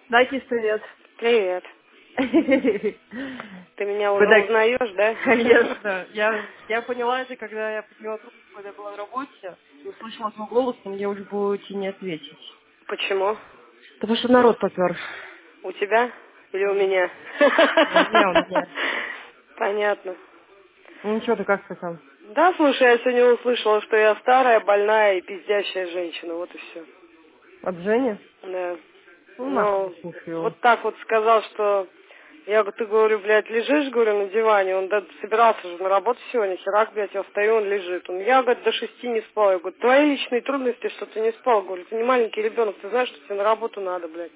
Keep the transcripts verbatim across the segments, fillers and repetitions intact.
Дайте привет. Привет. Ты меня Вы уже так, узнаешь, да? конечно. Я, я поняла это, когда я подняла трубку, когда я была на работе, и услышала твой голос, но мне уже было идти не ответить. Почему? Потому что народ попер. У тебя или у Угу. меня? У меня, у меня. Понятно. Ну ничего, ты как ты там? Да, слушай, я сегодня услышала, что я старая, больная и пиздящая женщина. Вот и все. От Жени? Да. Ну нахуй не Ну, слушай его. вот так вот сказал, что я, говорю, ты, говорю, блядь, лежишь, говорю, на диване, он да, собирался же на работу сегодня, херак, блядь, я встаю, он лежит. Он, я, говорит, до шести не спал. Я говорю, твои личные трудности, что ты не спал, говорю, ты не маленький ребенок, ты знаешь, что тебе на работу надо, блядь.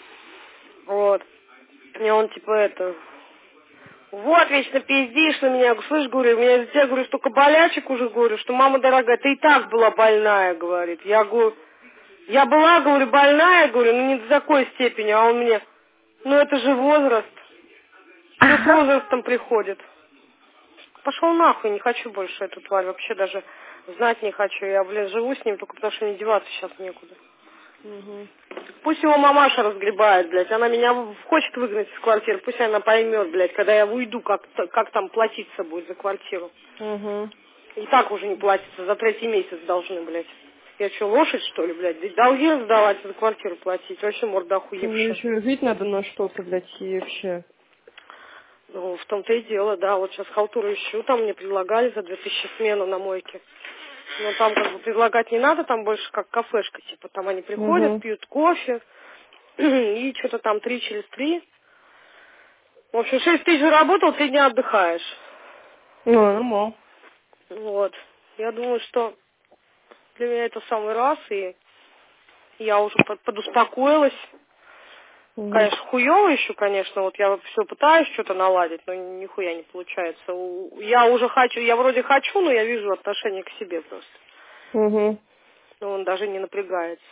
Вот. И он, типа, это, вот, вечно пиздишь на меня. Слышь, говорю, у меня везде, говорю, столько болячек уже, говорю, что мама дорогая, ты и так была больная, говорит. Я говорю, я была, говорю, больная, говорю, ну не до такой степени, а он мне, ну это же возраст. Все с возрастом приходит. Пошел нахуй, не хочу больше эту тварь, вообще даже знать не хочу. Я, блин, живу с ним только потому, что мне деваться сейчас некуда. Угу. Пусть его мамаша разгребает, блядь. Она меня в- хочет выгнать из квартиры. Пусть она поймет, блядь, когда я уйду, как, т- как там платиться будет за квартиру. Угу. И так уже не платится. За третий месяц должны, блядь. Я что, лошадь, что ли, блядь? Ведь долги сдавать, за квартиру платить. Вообще морда Мне охуевшая. еще жить надо на что-то, блядь, и вообще. Ну, в том-то и дело, да. Вот сейчас халтуру ищу. Там мне предлагали за две тысячи смену на мойке. Но там как бы предлагать не надо, там больше как кафешка. Типа там они приходят, Угу. пьют кофе. И что-то там три через три. В общем, шесть тысяч заработал, три дня отдыхаешь. Ну, нормально. Вот. Я думаю, что для меня это самый раз, и я уже под- подуспокоилась. Угу. Конечно, хуёво еще, конечно, вот я все пытаюсь что-то наладить, но нихуя не получается. У- Я уже хочу, я вроде хочу, но я вижу отношение к себе просто. Угу. Но он даже не напрягается.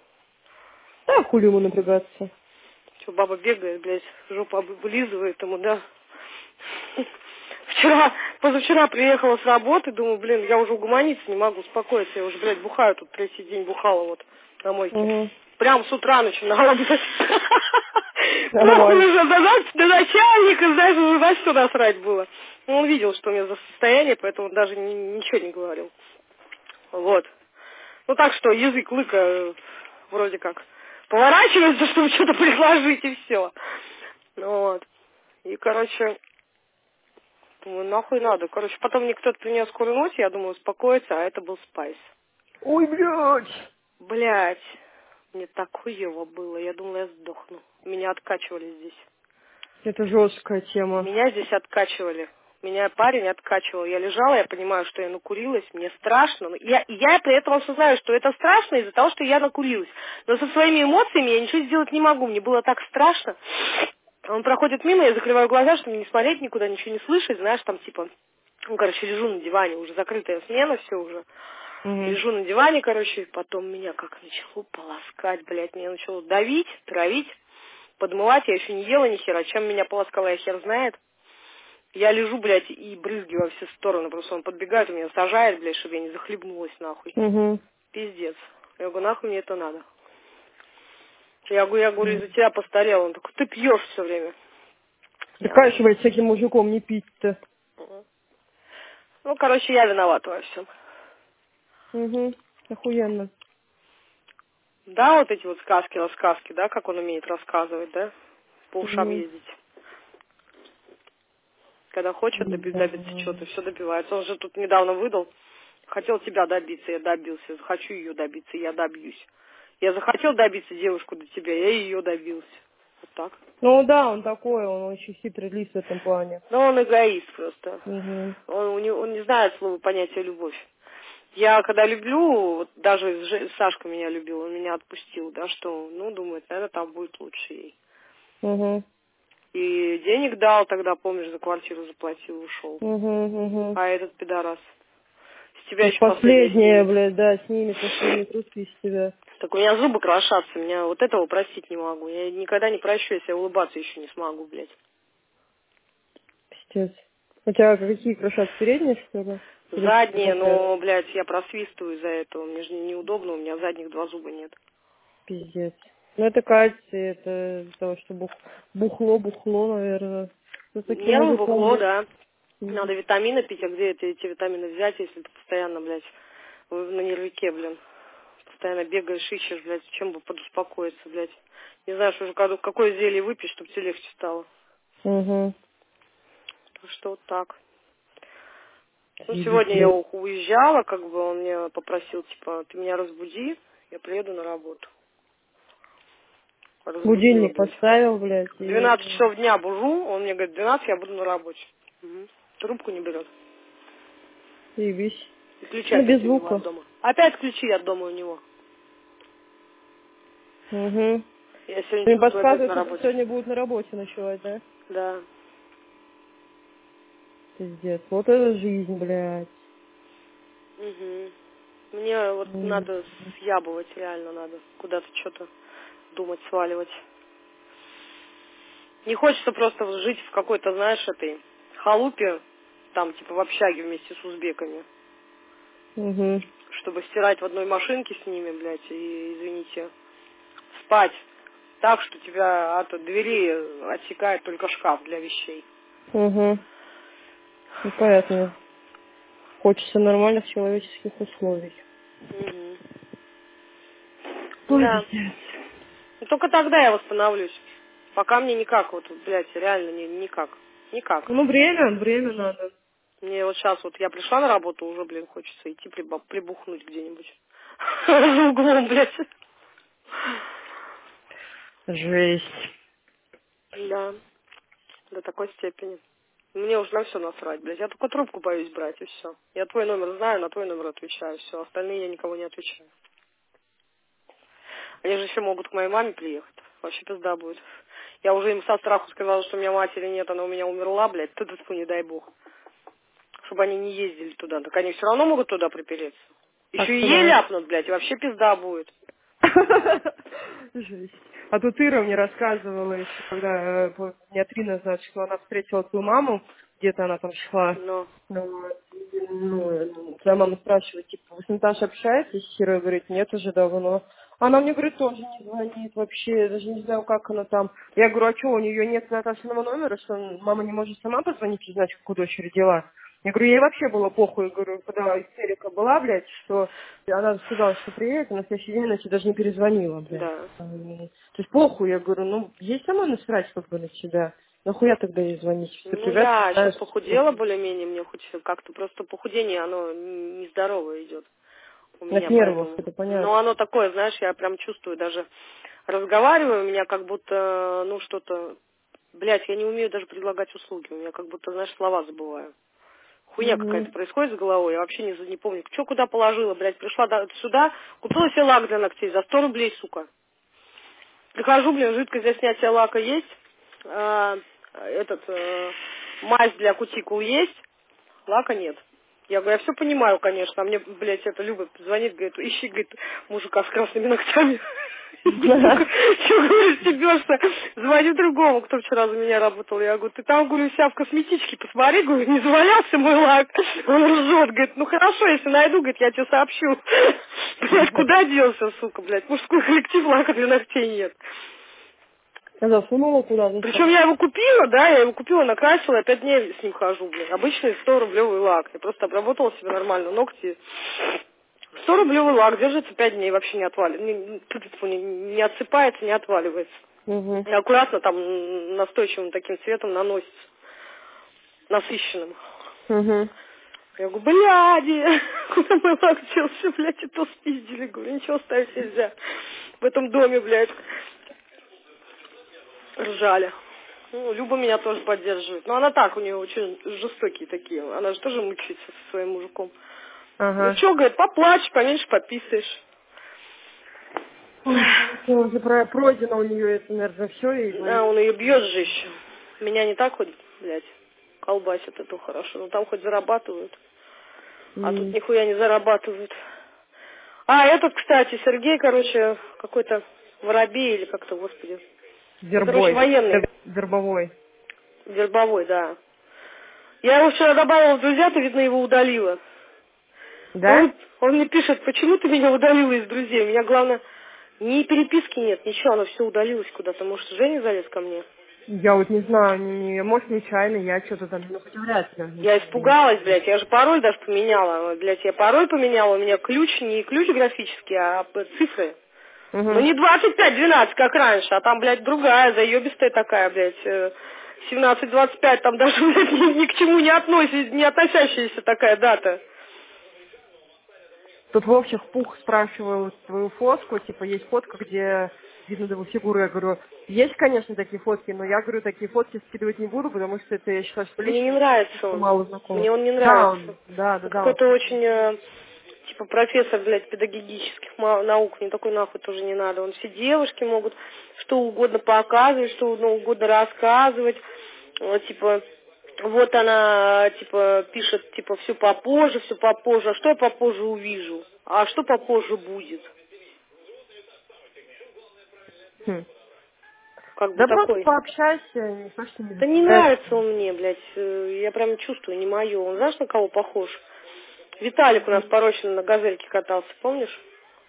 Да, хули ему напрягаться. Что, баба бегает, блядь, жопу вылизывает ему, да. Вчера, позавчера приехала с работы, думаю, блин, я уже угомониться не могу, успокоиться. Я уже, блядь, бухаю, тут третий день бухала вот на мойке. Угу. Прям с утра начинала, блядь. Нахуй Нормально. уже до, на- до начальника, знаешь, уже на что насрать было. Ну, он видел, что у меня за состояние, поэтому он даже ни- ничего не говорил. Вот. Ну так что, язык лыка э, вроде как поворачивается, чтобы что-то предложить, и все. Ну вот. И, короче, думаю, нахуй надо. Короче, потом мне кто-то принес курнуть, я думаю, успокоиться, а это был спайс. Ой, блядь. Блять, мне так хуево было, я думала, я сдохну. Меня откачивали здесь. Это жесткая тема. Меня здесь откачивали. Меня парень откачивал. Я лежала, я понимаю, что я накурилась, мне страшно. Но Я, я при этом осознаю, что это страшно из-за того, что я накурилась. Но со своими эмоциями я ничего сделать не могу. Мне было так страшно. Он проходит мимо, я закрываю глаза, чтобы не смотреть никуда, ничего не слышать. Знаешь, там типа, ну, короче, лежу на диване, уже закрытая смена, все уже. Угу. Лежу на диване, короче, и потом меня как начало полоскать, блядь. Меня начало давить, травить, подмывать. Я еще не ела ни хера. Чем меня полоскала, я хер знает. Я лежу, блядь, и брызги во все стороны. Просто он подбегает, у меня сажает, блядь, чтобы я не захлебнулась, нахуй. Угу. Пиздец. Я говорю, нахуй мне это надо. Я говорю, я говорю, из-за тебя постарел. Он такой, ты пьешь все время. Да, Я говорю, конечно, блядь, с таким мужиком не пить-то. «Мгм». Ну, короче, я виновата во всем. Угу. Охуенно. Да, вот эти вот сказки, рассказки, да, как он умеет рассказывать, да, по ушам Угу. ездить. Когда хочет доби- Да. добиться чего-то, все добивается. Он же тут недавно выдал, хотел тебя добиться, я добился. Хочу ее добиться, я добьюсь. Я захотел добиться девушку до тебя, я ее добился. Вот так. Ну да, он такой, он очень хитрый лис в этом плане. Но он эгоист просто. Угу. Он, у него- он не знает слова понятия любовь. Я когда люблю, вот даже Ж- Сашка меня любил, он меня отпустил, да, что, ну, думает, наверное, там будет лучше ей. Угу. И денег дал тогда, помнишь, за квартиру заплатил, ушел. Угу. Угу. А этот пидорас. С тебя И еще последнее последнее, снимет. блядь, да, снимет последние трусы из тебя. Так у меня зубы крошатся, меня вот этого простить не могу. Я никогда не прощу, если я улыбаться еще не смогу, блядь. Пиздец. У тебя какие крошат, передние, что ли? Или что Задние, такое? но, блядь, я просвистываю из-за этого. Мне же неудобно, у меня задних два зуба нет. Пиздец. Ну, это кальций, это из-за того, что бух... бухло, бухло, наверное. Ну, таким Нервы, мужиком, бухло, блядь. да. Надо витамины пить, а где эти, эти витамины взять, если ты постоянно, блядь, в- на нервике, блин. Постоянно бегаешь, ищешь, блядь, чем бы подуспокоиться, блядь. Не знаешь уже, как- какое зелье выпить, чтобы тебе легче стало. Угу. Так что вот так. Ну, Ебись, сегодня я блядь. у- уезжала, как бы он мне попросил, типа, ты меня разбуди, я приеду на работу. Разбудила, Будильник блядь. поставил, блядь, В и... двенадцать часов дня бужу, он мне говорит, в двенадцать я буду на работе. Мгм. Трубку не берет. Ебись. И ключи Ну, без опять у него звука. от дома. Опять ключи от дома у него. Угу. Я сегодня Мне чувствую опять подсказывает, на что ты работе. сегодня будет на работе ночевать, да? Да. Пиздец. Вот это жизнь, блядь. Угу. Мне вот М. надо съябывать, реально надо. Куда-то что-то думать, сваливать. Не хочется просто жить в какой-то, знаешь, этой халупе, там, типа, в общаге вместе с узбеками. Угу. Чтобы стирать в одной машинке с ними, блядь, и, извините, спать так, что тебя от двери отсекает только шкаф для вещей. Угу. Ну, понятно. Хочется нормальных человеческих условий. Угу. Ой, Да. пиздец. Ну, только тогда я восстановлюсь. Пока мне никак, вот, блядь, реально ни, никак. Никак. Ну, время, время надо. Мне вот сейчас вот я пришла на работу, уже, блин, хочется идти приба- прибухнуть где-нибудь. За углом, блядь. Жесть. Да, до такой степени. Мне уже на все насрать, блядь. Я только трубку боюсь брать, и все. Я твой номер знаю, на твой номер отвечаю, все. Остальные я никого не отвечаю. Они же еще могут к моей маме приехать. Вообще пизда будет. Я уже им со страху сказала, что у меня матери нет, она у меня умерла, блядь. Ты-ты, не дай бог. Чтобы они не ездили туда. Так они все равно могут туда припереться. Так Еще и что ей надо. ляпнут, блядь, и вообще пизда будет. Жесть. А тут Ира мне рассказывала еще, когда э, вот дня три назад, что она встретила твою маму, где-то она там шла. Но, Ну, вот, и, ну, э, твоя мама спрашивает, типа, вы с Наташей общаетесь? Ира говорит, нет, уже давно. Она мне, говорит, тоже не звонит вообще, я даже не знаю, как она там. Я говорю, а что, у нее нет Наташиного номера, что мама не может сама позвонить и знать, как у дочери дела? Я говорю, ей вообще было похуй, я говорю, когда истерика была, блядь, что она сказала, что приедет, а на следующий день она тебе даже не перезвонила, блядь. да. М, То есть похуй, я говорю, ну, ей сама насрать как бы на тебя. Нахуя тогда ей звонить? Все Ну, привет, я сейчас знаешь, похудела более-менее, мне хоть как-то просто похудение, оно н- нездоровое идет у от меня, нервов, поэтому. это Но понятно. оно такое, знаешь, я прям чувствую, даже разговариваю, у меня как будто, ну, что-то, блядь, я не умею даже предлагать услуги, у меня как будто, знаешь, слова забываю. Хуйня Угу. какая-то происходит с головой, я вообще не, за- не помню, что куда положила, блядь, пришла до- сюда, купила себе лак для ногтей за сто рублей, сука. Прихожу, блин, жидкость для снятия лака есть, а, этот, э, мазь для кутикул есть, лака нет. Я говорю, я все понимаю, конечно, а мне, блядь, это Люба звонит, говорит, ищи, говорит, мужика с красными ногтями. Сука, что, говорю, стебешься? Звони другому, кто вчера за меня работал. Я говорю, ты там, говорю, себя в косметичке посмотри, говорю, не завалялся мой лак. Он ржет, говорит, ну хорошо, если найду, говорит, я тебе сообщу. Блядь, куда делся, сука, блядь, мужской коллектив лака для ногтей нет. Я засунула куда-то Причем сам. я его купила, да, я его купила, накрасила, я пять дней с ним хожу, блин. Обычный сто-рублевый лак. Я просто обработала себе нормально ногти. сто-рублевый лак держится пять дней, вообще не отваливается, не, не, не отсыпается, не отваливается. Угу. И аккуратно там м, настойчивым таким цветом наносится, насыщенным. Угу. Я говорю, бляди, куда мой лак делся, блядь, и то спиздили. Говорю, ничего ставить нельзя в этом доме, блядь. Ржали. Ну, Люба меня тоже поддерживает. Но она так, у нее очень жестокие такие. Она же тоже мучается со своим мужиком. Ну Ага. что, говорит, поплачь, поменьше пописаешь. Ой, всё, уже про- пройдено у нее это, наверное, все, и А, звонит. он ее бьет же еще. Меня не так хоть, блядь, колбасит, это хорошо. Но там хоть зарабатывают. А тут М. нихуя не зарабатывают. А, этот, кстати, Сергей, короче, какой-то воробей или как-то, господи. Ну, короче, Вербой. военный. Вер- Вербовой. Вербовой, да. Я его вчера добавила в друзья, ты, видно, его удалила. Да? Он, он мне пишет, почему ты меня удалила из друзей? У меня, главное, Ни переписки нет, ничего, оно все удалилось куда-то. Может, Женя залез ко мне? Я вот не знаю, не, может, нечаянно, я что-то там, ну, хоть вряд ли. Я испугалась, блядь, я же пароль даже поменяла. Блядь, я пароль поменяла, у меня ключ, не ключ графический, а цифры. Угу. Ну не двадцать пять двенадцать, как раньше, а там, блядь, другая, заебистая такая, блядь, семнадцать двадцать пять, там даже, блядь, ни, ни к чему не относящаяся, не относящаяся такая дата. Тут Вовчик Пух спрашивал твою фотку, типа, есть фотка, где видно его фигуру. Я говорю, есть, конечно, такие фотки, но я, говорю, такие фотки скидывать не буду, потому что это, я считаю, что Мне не лично нравится он. мало знакомо. Мне он не Да, нравится. он, да, да, Он да. Он. какой-то очень, э, типа, профессор, блядь, педагогических ма- наук. Мне такой нахуй тоже не надо. Он все девушки могут что угодно показывать, что угодно рассказывать. Вот, типа, вот она, типа, пишет, типа, все попозже, все попозже. А что я попозже увижу? А что попозже будет? Хм. Как бы Да просто такой. пообщайся, не то, что не Да не заставляет. нравится он мне, блядь. э, Я прям чувствую, не мое. Он знаешь, на кого похож? Виталик у нас порочно на газельке катался, помнишь?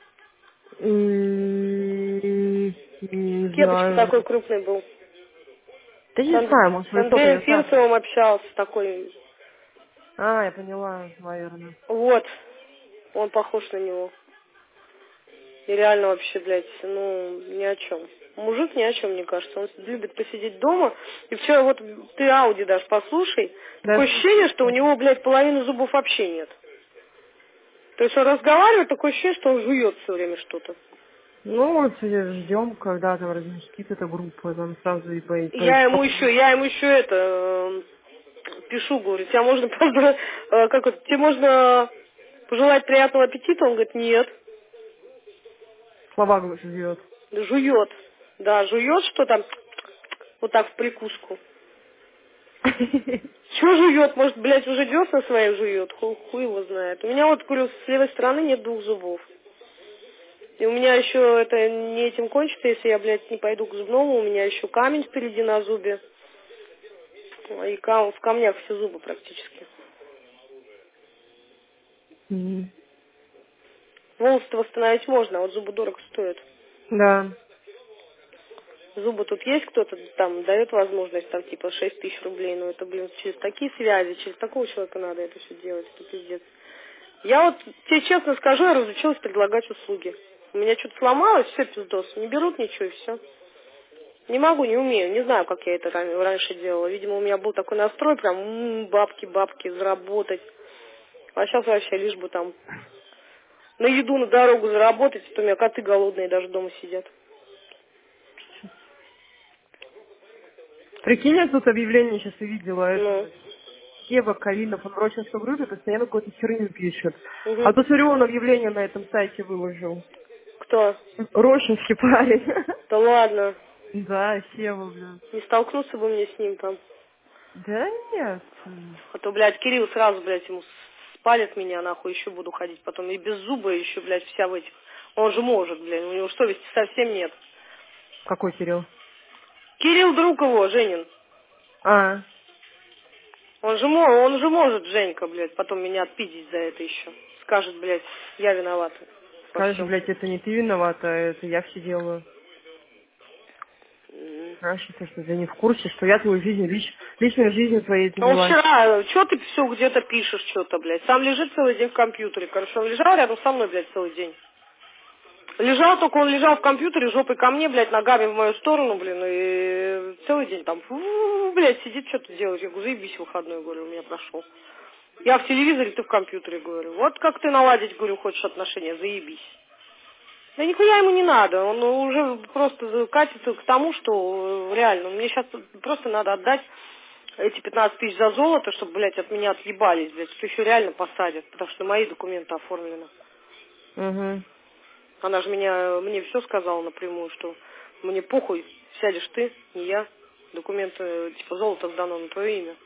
М, Не Кепочка знаю. такой крупный был. Да С, не Анд- знаю, может, с в лицо Андреем не знаю. Фирсовым общался, такой. А, я поняла, наверное. Вот, он похож на него. И реально вообще, блядь, ну, ни о чем. Мужик ни о чем, мне кажется. Он любит посидеть дома. И вчера вот ты Ауди даже послушай. Да, Такое ощущение, что у него, блядь, половины зубов вообще нет. То есть он разговаривает, такое ощущение, что он жует все время что-то. ну, вот ждем, когда там разместит эта группа, там сразу и по... по- Я ему по- еще, я ему еще это э, пишу, говорю, тебя можно, правда, э, как вот, тебе можно пожелать приятного аппетита? Он говорит, нет, слова жует. жует. Да, жует что-то, вот так в прикуску. Чего жует? Может, блядь, уже десна свои жует? Хуй, хуй его знает. У меня вот, говорю, с левой стороны нет двух зубов. И у меня еще это не этим кончится, если я, блядь, не пойду к зубному, у меня еще камень впереди на зубе. И кам- в камнях все зубы практически. Мгм. Волосы-то восстановить можно, а вот зубы дорого стоят. Да. Зубы тут есть кто-то, там дает возможность, там типа шесть тысяч рублей, но это, блин, через такие связи, через такого человека надо это все делать, это пиздец. Я вот тебе честно скажу, я разучилась предлагать услуги. У меня что-то сломалось, все пиздос, не берут ничего и все. Не могу, не умею, не знаю, как я это ран- раньше делала. Видимо, у меня был такой настрой, прям м-м, бабки, бабки, заработать. А сейчас вообще лишь бы там на еду, на дорогу заработать, а то у меня коты голодные даже дома сидят. Прикинь, я тут объявление сейчас увидела Ну, этого. Ева Калинов, он в Рочинской группе постоянно какую-то херню пишет. А угу. то смотрю, он объявление на этом сайте выложил. Кто? Рощинский парень. Да ладно. Да, Сева, блин. Не столкнуться бы мне с ним там. Да нет. А то, блядь, Кирилл сразу, блядь, ему спалит меня, нахуй, еще буду ходить потом. И без зуба еще, блядь, вся в этих. Он же может, блядь, у него совести совсем нет. Какой Кирилл? Кирилл друг его, Женин. А, Он же, мо- он же может, Женька, блядь, потом меня отпиздить за это еще. Скажет, блядь, я виновата во скажешь, всем. блядь, это не ты виновата, это я все делаю. Знаешь, то, что ты не в курсе, что я твою жизнь, лич, личную жизнь твоей А он занялась. вчера, что ты все где-то пишешь, что-то, блядь. Сам лежит целый день в компьютере. Короче, он лежал рядом со мной, блядь, целый день. Лежал, только он лежал в компьютере, жопой ко мне, блядь, ногами в мою сторону, блин, и целый день там, фу, блядь, сидит, что-то делает. Я говорю, заебись, выходной, говорю, у меня прошел. Я в телевизоре, ты в компьютере, говорю. Вот как ты наладить, говорю, хочешь отношения, заебись. Да нихуя ему не надо, он уже просто катится к тому, что э, реально, мне сейчас просто надо отдать эти пятнадцать тысяч за золото, чтобы, блядь, от меня отъебались, блядь, что еще реально посадят, потому что мои документы оформлены. Угу. Она же меня, мне все сказала напрямую, что мне похуй, сядешь ты, не я. Документы, типа, золото сдано на твое имя.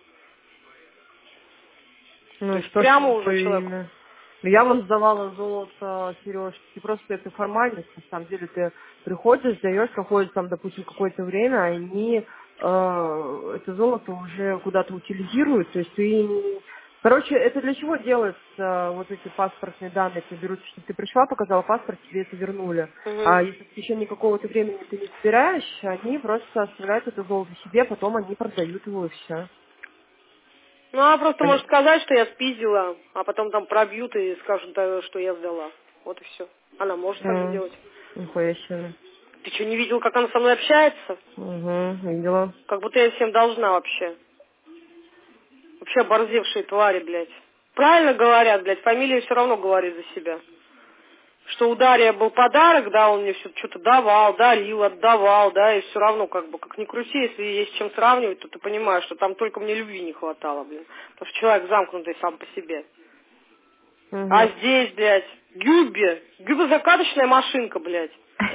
То Ну и есть что, что прямо на уже твое человеку. имя? Ну, я вон сдавала золото Сережке, просто это формальность, на самом деле ты приходишь, сдаешь, проходит там, допустим, какое-то время, они э, это золото уже куда-то утилизируют, то есть ты Короче, это для чего делается, вот эти паспортные данные, ты берут, что ты пришла, показала паспорт, тебе это вернули. Угу. А если в течение какого-то времени ты не собираешь, они просто оставляют это золото себе, потом они продают его и все. Ну, она просто может сказать, что я спиздила, а потом там пробьют и скажут, да, что я сдала. Вот и все. Она может так Mm. сделать. Нихуя себе. Ты что, не видел, как она со мной общается? Угу, видела. Как будто я всем должна вообще. Вообще оборзевшие твари, блядь. Правильно говорят, блядь, фамилия все равно говорит за себя. Что у Дарья был подарок, да, он мне все что-то давал, дарил, отдавал, да, и все равно, как бы, как ни крути, если есть с чем сравнивать, то ты понимаешь, что там только мне любви не хватало, блин. Потому что человек замкнутый сам по себе. Угу. А здесь, блядь, Гюбби, Гюбби-закаточная машинка, блядь.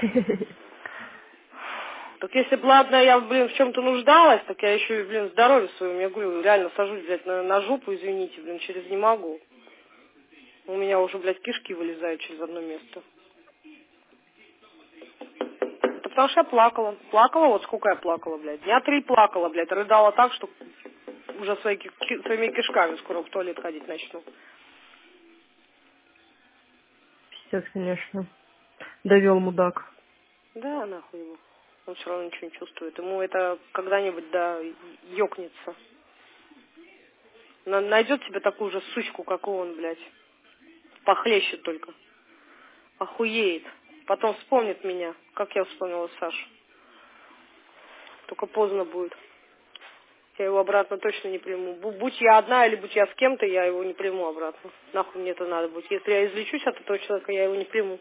Так если бы, ладно, я, блин, в чем-то нуждалась, так я еще и, блин, здоровье своему, я говорю, реально сажусь, блядь, на, на жопу, извините, блин, через не могу. У меня уже, блядь, кишки вылезают через одно место. Это потому что я плакала. Плакала, вот сколько я плакала, блядь. Дня три плакала, блядь, рыдала так, что уже свои, ки- своими кишками скоро в туалет ходить начну. Пиздец, конечно. Довел мудак. Да, нахуй его. Он все равно ничего не чувствует. Ему это когда-нибудь, да, ёкнется. На- найдет себе такую же сучку, как и он, блядь. Похлеще только. Охуеет. Потом вспомнит меня, как я вспомнила Сашу. Только поздно будет. Я его обратно точно не приму. Бу- Будь я одна или будь я с кем-то, я его не приму обратно. Нахуй мне это надо будет. Если я излечусь от этого человека, я его не приму.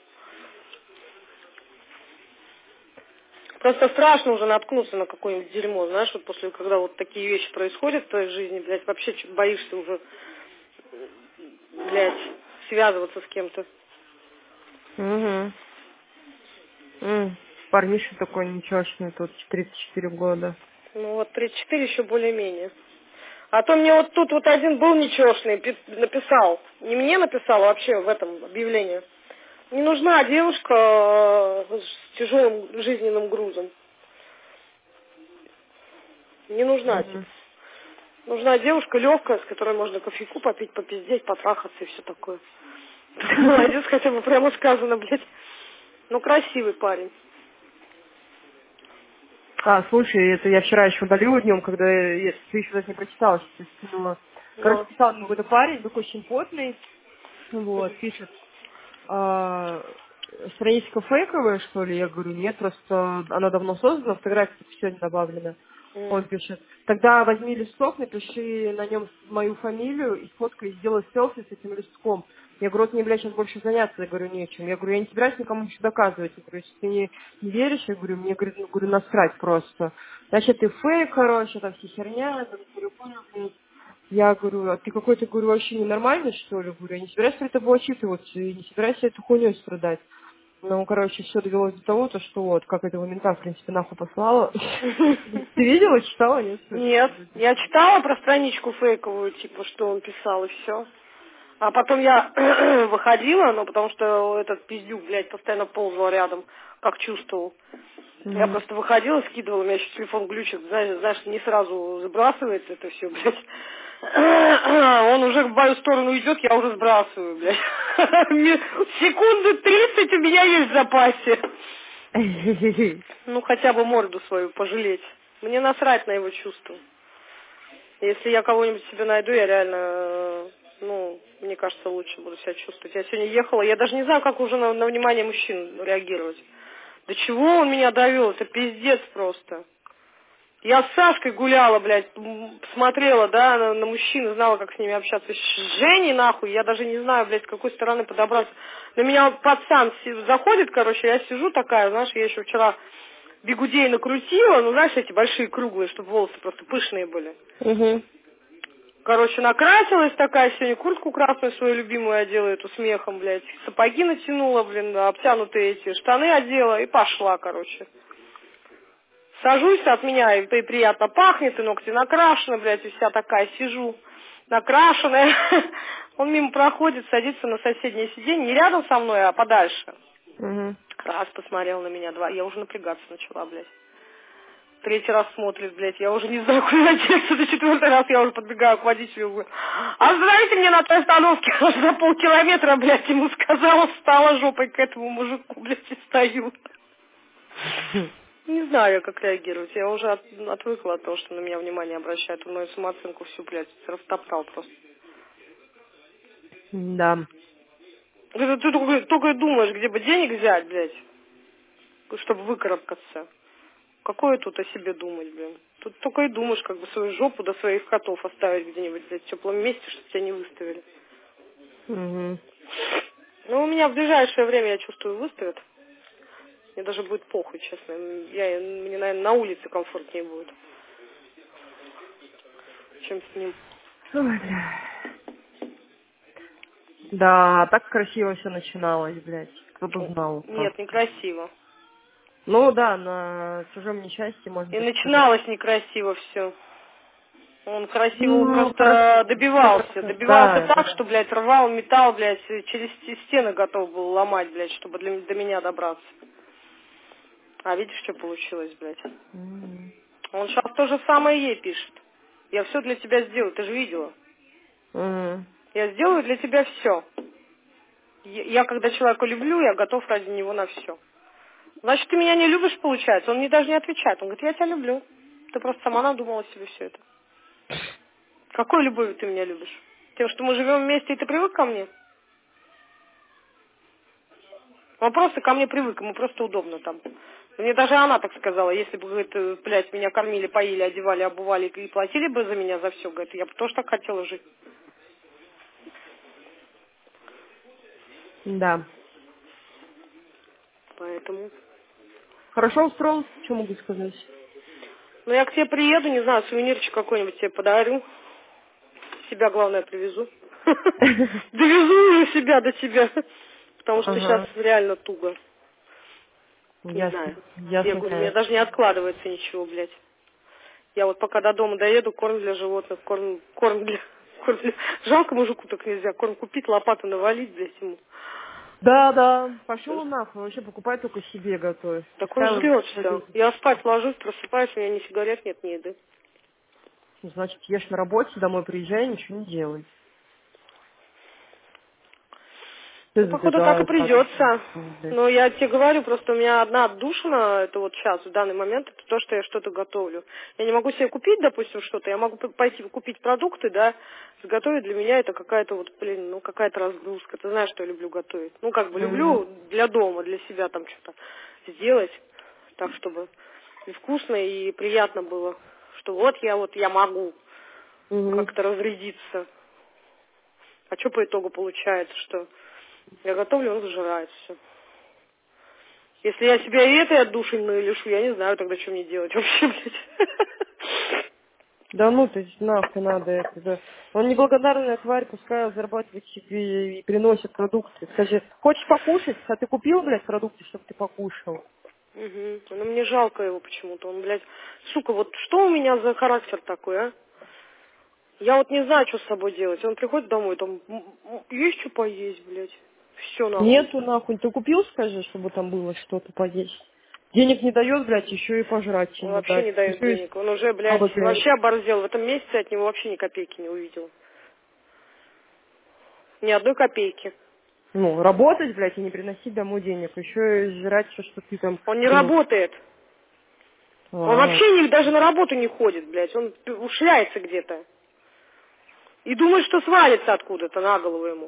Просто страшно уже наткнуться на какое-нибудь дерьмо, знаешь, вот после, когда вот такие вещи происходят в твоей жизни, блядь, вообще чё- боишься уже, блядь, связываться с кем-то. Угу. М, Парниша такой ничегошный, тут тридцать четыре года. Ну вот тридцать четыре еще более-менее. А то мне вот тут вот один был ничешный, пи- написал, не мне написал, а вообще в этом объявлении. Не нужна девушка э, с тяжелым жизненным грузом. Не нужна, типа. Угу. Нужна девушка легкая, с которой можно кофейку попить, попиздеть, потрахаться и все такое. Молодец, хотя бы прямо сказано, блядь. Ну, красивый парень. А, слушай, это я вчера еще удалила днем, когда я, ты еще даже не прочитала, что ты скинула. Короче, Но. писал мне какой-то парень, такой очень потный, вот, пишет, а, страничка фейковая, что ли? Я говорю, нет, просто она давно создана, фотография только сегодня добавлена. Он М. пишет, тогда возьми листок, напиши на нем мою фамилию и сфоткай, и сделай селфи с этим листком. Я говорю, вот мне, блядь, сейчас больше заняться, я говорю, нечем. Я говорю, я не собираюсь никому ничего доказывать. Я говорю, если ты не, не веришь, я говорю, мне, говорю, ну, говорю, насрать просто. Значит, ты фейк, короче, там все херня, там, говорю, понял, блядь. Я говорю, а ты какой-то, говорю, вообще ненормальный, что ли? Говорю, я не собираюсь перед тобой отчитываться и не собираюсь эту хуйней страдать. Ну, короче, все довелось до того, то, что вот, как этого мента, в принципе, нахуй послала. Ты видела, читала, нет? Нет, я читала про страничку фейковую, типа, что он писал, и все. А потом я выходила, ну, потому что этот пиздюк, блядь, постоянно ползал рядом, как чувствовал. Я Мгм. просто выходила, скидывала, у меня еще телефон глючит, знаешь, знаешь, не сразу забрасывается это все, блядь. Он уже в мою сторону идет, я уже сбрасываю, блядь. Секунды тридцать у меня есть в запасе. Ну, хотя бы морду свою пожалеть. Мне насрать на его чувства. Если я кого-нибудь себе найду, я реально, э, ну, мне кажется, лучше буду себя чувствовать. Я сегодня ехала, я даже не знаю, как уже на, на внимание мужчин реагировать. До чего он меня довел? Это пиздец просто. Я с Сашкой гуляла, блядь, м, смотрела, да, на, на мужчин, знала, как с ними общаться. С Женей, нахуй, я даже не знаю, блядь, с какой стороны подобраться. На меня пацан си- заходит, короче, я сижу такая, знаешь, я еще вчера бигудей накрутила, ну, знаешь, эти большие круглые, чтобы волосы просто пышные были. Мгм. Короче, накрасилась такая, сегодня куртку красную свою любимую одела, эту с мехом, блядь, сапоги натянула, блин, обтянутые эти штаны одела и пошла, короче. Сажусь, от меня и при- приятно пахнет, и ногти накрашены, блядь, и вся такая сижу, накрашенная. Он мимо проходит, садится на соседнее сиденье, не рядом со мной, а подальше. Мгм. Раз посмотрел на меня, два, я уже напрягаться начала, блядь. Третий раз смотрит, блядь, я уже не знаю, куда одеться. За четвертый раз я уже подбегаю к водителю. Говорю, а знаете, мне на той остановке аж за полкилометра, блядь, ему сказала, встала жопой к этому мужику, блядь, и стою. Не знаю я, как реагировать. Я уже от, отвыкла от того, что на меня внимание обращают. Он мою самооценку всю, блядь, растоптал просто. Да. Ты, ты только, только думаешь, где бы денег взять, блядь, чтобы выкарабкаться. Какое тут о себе думать, блин? Тут только и думаешь, как бы свою жопу до своих котов оставить где-нибудь, блядь, в теплом месте, чтобы тебя не выставили. Угу. Ну, у меня в ближайшее время, я чувствую, выставят. Мне даже будет похуй, честно. Я, мне, наверное, на улице комфортнее будет, чем с ним. Ой, бля. Да, так красиво все начиналось, блядь. Кто бы знал Нет, просто. некрасиво. Ну да, на чужом несчастье можно И так сказать. начиналось некрасиво все. Он красиво Ну, просто просто, добивался. Добивался да, так, да. что, блядь, рвал металл, блядь, через стены готов был ломать, блядь, чтобы для, до меня добраться. А видишь, что получилось, блядь? М. Он сейчас то же самое ей пишет. Я все для тебя сделаю, ты же видела. М. Я сделаю для тебя все. Я, я когда человека люблю, я готов ради него на все. Значит, ты меня не любишь, получается? Он мне даже не отвечает. Он говорит, я тебя люблю. Ты просто сама надумала себе все это. Какой любовью ты меня любишь? Тем, что мы живем вместе, и ты привык ко мне? Он просто ко мне привык, ему просто удобно там. Мне даже она так сказала, если бы, говорит, э, блядь, меня кормили, поили, одевали, обували и платили бы за меня за все, говорит, я бы тоже так хотела жить. Да. Поэтому. Хорошо устроился, что могу сказать? Ну, я к тебе приеду, не знаю, сувенирчик какой-нибудь тебе подарю. Себя, главное, привезу. Довезу уже себя до тебя. Потому что сейчас Ага. реально туго. Не Ясно. знаю. Я Ясно, говорю, у меня конечно. даже не откладывается ничего, блядь. Я вот пока до дома доеду, корм для животных, корм, корм для... Корм для... Жалко мужику так нельзя. Корм купить, лопату навалить, блядь, ему. Да, да. Пошел он нахуй. Вообще покупай только себе готовь. Так он Пускай он жрет это- все. Я спать ложусь, просыпаюсь, у меня ни сигарет нет, ни еды. значит, ешь на работе, домой приезжай, ничего не делай. Ну, Ты походу, так и забегаешь, так придется. блядь. Но я тебе говорю, просто у меня одна отдушина, это вот сейчас, в данный момент, это то, что я что-то готовлю. Я не могу себе купить, допустим, что-то, я могу п- пойти купить продукты, да, сготовить для меня это какая-то вот, блин, ну, какая-то разгрузка. Ты знаешь, что я люблю готовить. Ну, как бы Мгм. люблю для дома, для себя там что-то сделать, так, чтобы и вкусно, и приятно было. Что вот я, вот я могу Мгм. как-то разрядиться. А что по итогу получается, что я готовлю, он зажирает все. Если я себя и этой отдушиной лишу, я не знаю тогда, что мне делать вообще, блядь. Да ну ты нахуй надо это. Да. Он неблагодарная тварь, пускай зарабатывает себе и приносит продукты. Скажи, хочешь покушать? А ты купил, блядь, продукты, чтобы ты покушал? Угу. Но мне жалко его почему-то. Он, блядь, сука, вот что у меня за характер такой, а? Я вот не знаю, что с собой делать. Он приходит домой, там, м, м, есть что поесть, блядь. Все нахуй. Нету нахуй. Ты купил, скажи, чтобы там было что-то поесть? Денег не дает, блядь, еще и пожрать Он ему вообще дать. не дает Еще и денег. Он уже, блядь, баба, блядь. вообще оборзел. В этом месяце от него вообще ни копейки не увидел. Ни одной копейки. Ну, работать, блядь, и не приносить домой денег. Еще и жрать все, что ты там Он не приносишь. работает. Он А, вообще не, даже на работу не ходит, блядь. Он ушляется где-то. И думает, что свалится откуда-то на голову ему.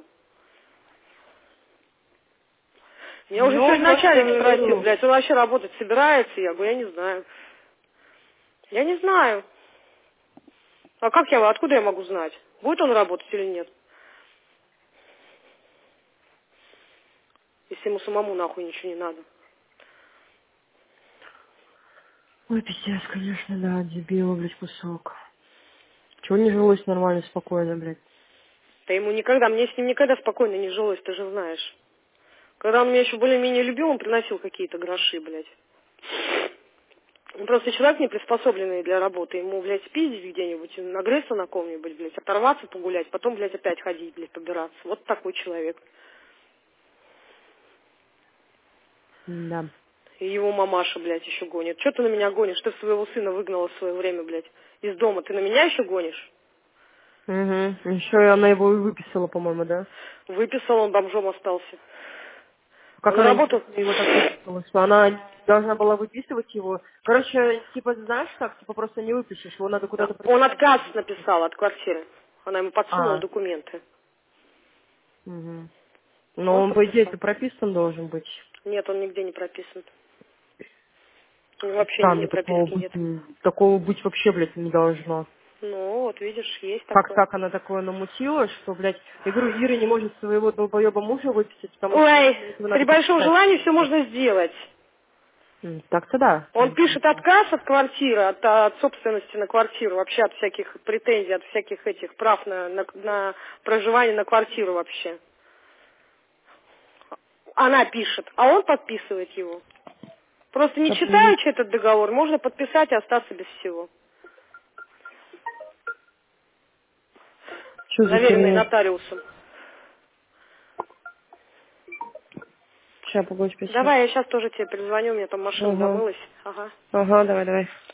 Меня уже ну, сегодня начальник спросил, просто... блядь, он вообще работать собирается? Я говорю, я не знаю. Я не знаю. А как я, откуда я могу знать? Будет он работать или нет? Если ему самому нахуй ничего не надо. Ой, пиздец, конечно, да, дебила, блядь, кусок. Чего не жилось нормально, спокойно, блядь? Да ему никогда, мне с ним никогда спокойно не жилось, ты же знаешь. Когда он меня еще более-менее любил, он приносил какие-то гроши, блядь. Он просто человек не приспособленный для работы. Ему, блядь, спиздить где-нибудь, нагреться на ком-нибудь, блядь, оторваться, погулять, потом, блядь, опять ходить, блядь, побираться. Вот такой человек. Да. И его мамаша, блядь, еще гонит. Че ты на меня гонишь? Ты своего сына выгнала в свое время, блядь, из дома. Ты на меня еще гонишь? Угу. Еще и она его и выписала, по-моему, да? Выписал, он бомжом остался. Как Он она работал... интересно его так выписала, что она должна была выписывать его. Короче, типа, знаешь как, типа просто не выпишешь, его надо куда-то Он прописать. отказ написал от квартиры. Она ему подсунула А. документы. Угу. Но Он он, по идее, подписал. это прописан должен быть. Нет, он нигде не прописан. У него вообще нигде Странно, такого прописки быть, нет. м, такого быть вообще, блядь, не должно. Ну, вот видишь, есть Как такое. так она такое намутила, что, блядь, я говорю, Ира не может своего долбоеба мужа выписать, потому что ей Ой, для этого при надо большом подписать желании все что-то. можно сделать. М, Так-то да. Он пишет отказ от квартиры, от, от собственности на квартиру, вообще от всяких претензий, от всяких этих прав на, на, на проживание на квартиру вообще. Она пишет, а он подписывает его. Просто не Охуеть. читаючи этот договор, можно подписать и остаться без всего. Что за Заверенный херня? нотариусом. Сейчас, погодь, пять минут. Давай, я сейчас тоже тебе перезвоню, у меня там машина Ага. замылась. Ага. Ага, давай, давай.